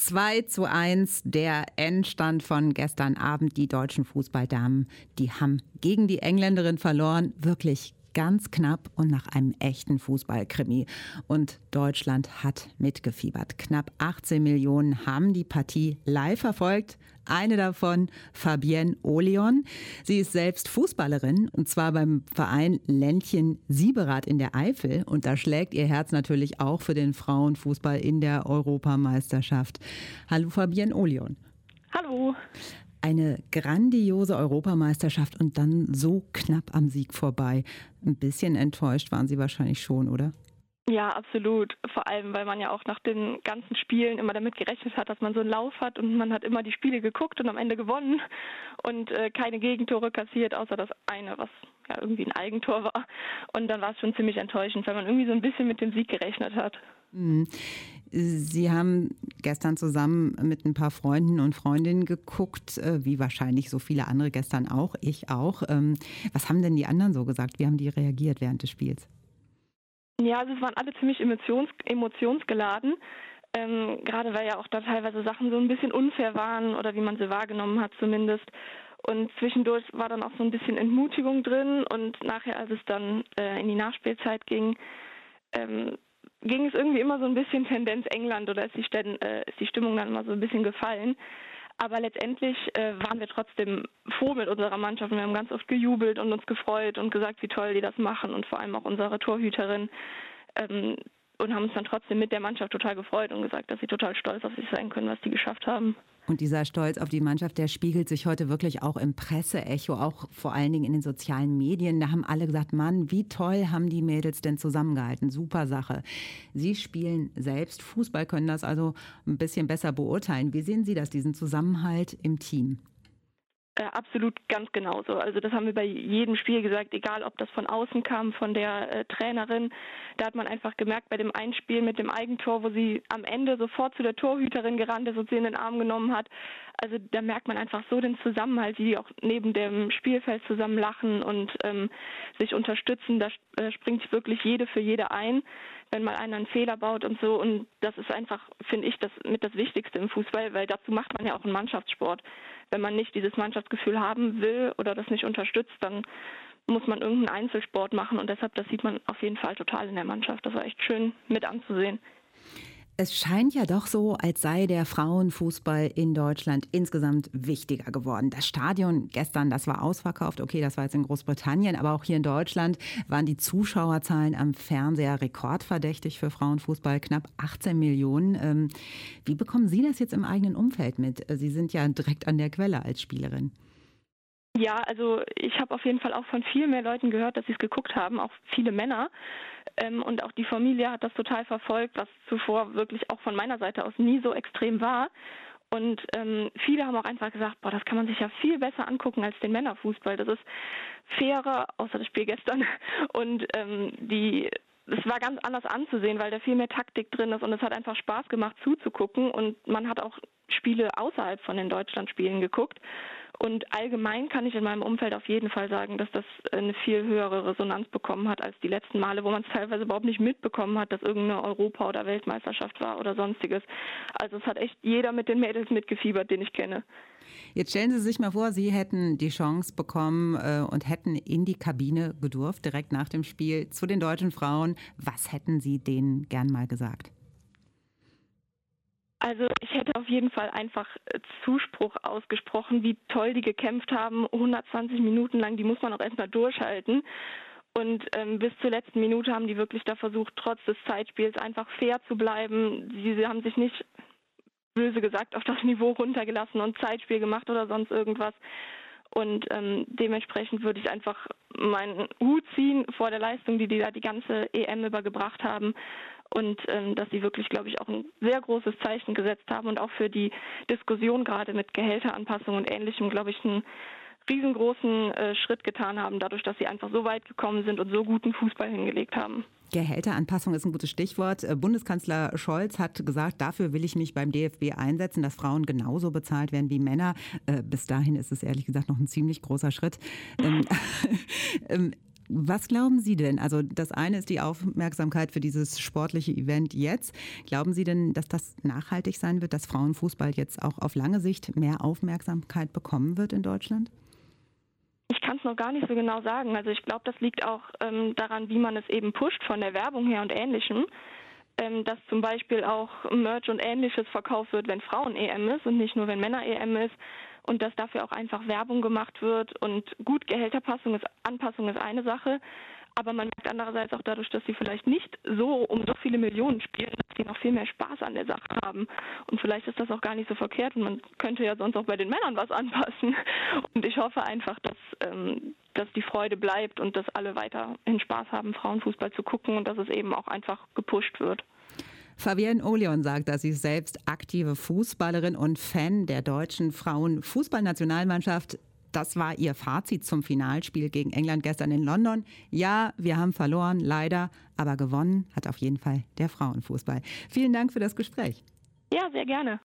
2:1, der Endstand von gestern Abend. Die deutschen Fußballdamen, die haben gegen die Engländerin verloren. Wirklich ganz knapp und nach einem echten Fußballkrimi. Und Deutschland hat mitgefiebert. Knapp 18 Millionen haben die Partie live verfolgt. Eine davon Fabienne Olion. Sie ist selbst Fußballerin und zwar beim Verein Ländchen Sieberath in der Eifel. Und da schlägt ihr Herz natürlich auch für den Frauenfußball in der Europameisterschaft. Hallo Fabienne Olion. Hallo. Eine grandiose Europameisterschaft und dann so knapp am Sieg vorbei. Ein bisschen enttäuscht waren Sie wahrscheinlich schon, oder? Ja, absolut. Vor allem, weil man ja auch nach den ganzen Spielen immer damit gerechnet hat, dass man so einen Lauf hat und man hat immer die Spiele geguckt und am Ende gewonnen und keine Gegentore kassiert, außer das eine, was ja irgendwie ein Eigentor war. Und dann war es schon ziemlich enttäuschend, weil man irgendwie so ein bisschen mit dem Sieg gerechnet hat. Sie haben gestern zusammen mit ein paar Freunden und Freundinnen geguckt, wie wahrscheinlich so viele andere gestern auch, ich auch. Was haben denn die anderen so gesagt? Wie haben die reagiert während des Spiels? Ja, also es waren alle ziemlich emotionsgeladen, gerade weil ja auch da teilweise Sachen so ein bisschen unfair waren oder wie man sie wahrgenommen hat zumindest. Und zwischendurch war dann auch so ein bisschen Entmutigung drin und nachher, als es dann in die Nachspielzeit ging es irgendwie immer so ein bisschen Tendenz England oder ist die Stimmung dann immer so ein bisschen gefallen. Aber letztendlich waren wir trotzdem froh mit unserer Mannschaft. Wir haben ganz oft gejubelt und uns gefreut und gesagt, wie toll die das machen und vor allem auch unsere Torhüterin und haben uns dann trotzdem mit der Mannschaft total gefreut und gesagt, dass sie total stolz auf sich sein können, was die geschafft haben. Und dieser Stolz auf die Mannschaft, der spiegelt sich heute wirklich auch im Presseecho, auch vor allen Dingen in den sozialen Medien. Da haben alle gesagt, Mann, wie toll haben die Mädels denn zusammengehalten. Super Sache. Sie spielen selbst Fußball, können das also ein bisschen besser beurteilen. Wie sehen Sie das, diesen Zusammenhalt im Team? Absolut ganz genauso. Also das haben wir bei jedem Spiel gesagt, egal ob das von außen kam, von der Trainerin. Da hat man einfach gemerkt, bei dem einen Spiel mit dem Eigentor, wo sie am Ende sofort zu der Torhüterin gerannt ist und sie in den Arm genommen hat. Also da merkt man einfach so den Zusammenhalt, wie die auch neben dem Spielfeld zusammen lachen und sich unterstützen. Da springt wirklich jede für jede ein, wenn mal einer einen Fehler baut und so. Und das ist einfach, finde ich, das Wichtigste im Fußball, weil dazu macht man ja auch einen Mannschaftssport. Wenn man nicht dieses Mannschaftsgefühl haben will oder das nicht unterstützt, dann muss man irgendeinen Einzelsport machen. Und deshalb, das sieht man auf jeden Fall total in der Mannschaft. Das war echt schön mit anzusehen. Es scheint ja doch so, als sei der Frauenfußball in Deutschland insgesamt wichtiger geworden. Das Stadion gestern, das war ausverkauft. Okay, das war jetzt in Großbritannien, aber auch hier in Deutschland waren die Zuschauerzahlen am Fernseher rekordverdächtig für Frauenfußball. Knapp 18 Millionen. Wie bekommen Sie das jetzt im eigenen Umfeld mit? Sie sind ja direkt an der Quelle als Spielerin. Ja, also ich habe auf jeden Fall auch von viel mehr Leuten gehört, dass sie es geguckt haben, auch viele Männer. Und auch die Familie hat das total verfolgt, was zuvor wirklich auch von meiner Seite aus nie so extrem war. Und viele haben auch einfach gesagt, boah, das kann man sich ja viel besser angucken als den Männerfußball. Das ist fairer, außer das Spiel gestern. Und es war ganz anders anzusehen, weil da viel mehr Taktik drin ist und es hat einfach Spaß gemacht zuzugucken. Und man hat auch Spiele außerhalb von den Deutschlandspielen geguckt. Und allgemein kann ich in meinem Umfeld auf jeden Fall sagen, dass das eine viel höhere Resonanz bekommen hat als die letzten Male, wo man es teilweise überhaupt nicht mitbekommen hat, dass irgendeine Europa- oder Weltmeisterschaft war oder sonstiges. Also es hat echt jeder mit den Mädels mitgefiebert, den ich kenne. Jetzt stellen Sie sich mal vor, Sie hätten die Chance bekommen und hätten in die Kabine gedurft, direkt nach dem Spiel zu den deutschen Frauen. Was hätten Sie denen gern mal gesagt? Also ich hätte auf jeden Fall einfach Zuspruch ausgesprochen, wie toll die gekämpft haben, 120 Minuten lang, die muss man auch erstmal durchhalten. Und bis zur letzten Minute haben die wirklich da versucht, trotz des Zeitspiels einfach fair zu bleiben. Sie haben sich nicht, böse gesagt, auf das Niveau runtergelassen und Zeitspiel gemacht oder sonst irgendwas. Und dementsprechend würde ich einfach meinen Hut ziehen vor der Leistung, die da die ganze EM übergebracht haben. Und dass sie wirklich, glaube ich, auch ein sehr großes Zeichen gesetzt haben und auch für die Diskussion gerade mit Gehälteranpassung und Ähnlichem, glaube ich, einen riesengroßen Schritt getan haben, dadurch, dass sie einfach so weit gekommen sind und so guten Fußball hingelegt haben. Gehälteranpassung ist ein gutes Stichwort. Bundeskanzler Scholz hat gesagt, dafür will ich mich beim DFB einsetzen, dass Frauen genauso bezahlt werden wie Männer. Bis dahin ist es ehrlich gesagt noch ein ziemlich großer Schritt. Was glauben Sie denn? Also das eine ist die Aufmerksamkeit für dieses sportliche Event jetzt. Glauben Sie denn, dass das nachhaltig sein wird, dass Frauenfußball jetzt auch auf lange Sicht mehr Aufmerksamkeit bekommen wird in Deutschland? Ich kann es noch gar nicht so genau sagen. Also ich glaube, das liegt auch daran, wie man es eben pusht von der Werbung her und Ähnlichem. Dass zum Beispiel auch Merch und Ähnliches verkauft wird, wenn Frauen-EM ist und nicht nur, wenn Männer-EM ist. Und dass dafür auch einfach Werbung gemacht wird. Und gut, Gehälteranpassung ist eine Sache. Aber man merkt andererseits auch dadurch, dass sie vielleicht nicht so um so viele Millionen spielen, dass sie noch viel mehr Spaß an der Sache haben. Und vielleicht ist das auch gar nicht so verkehrt. Und man könnte ja sonst auch bei den Männern was anpassen. Und ich hoffe einfach, dass die Freude bleibt und dass alle weiterhin Spaß haben, Frauenfußball zu gucken und dass es eben auch einfach gepusht wird. Fabienne Olion sagt, dass sie selbst aktive Fußballerin und Fan der deutschen Frauenfußballnationalmannschaft. Das war ihr Fazit zum Finalspiel gegen England gestern in London. Ja, wir haben verloren, leider, aber gewonnen hat auf jeden Fall der Frauenfußball. Vielen Dank für das Gespräch. Ja, sehr gerne.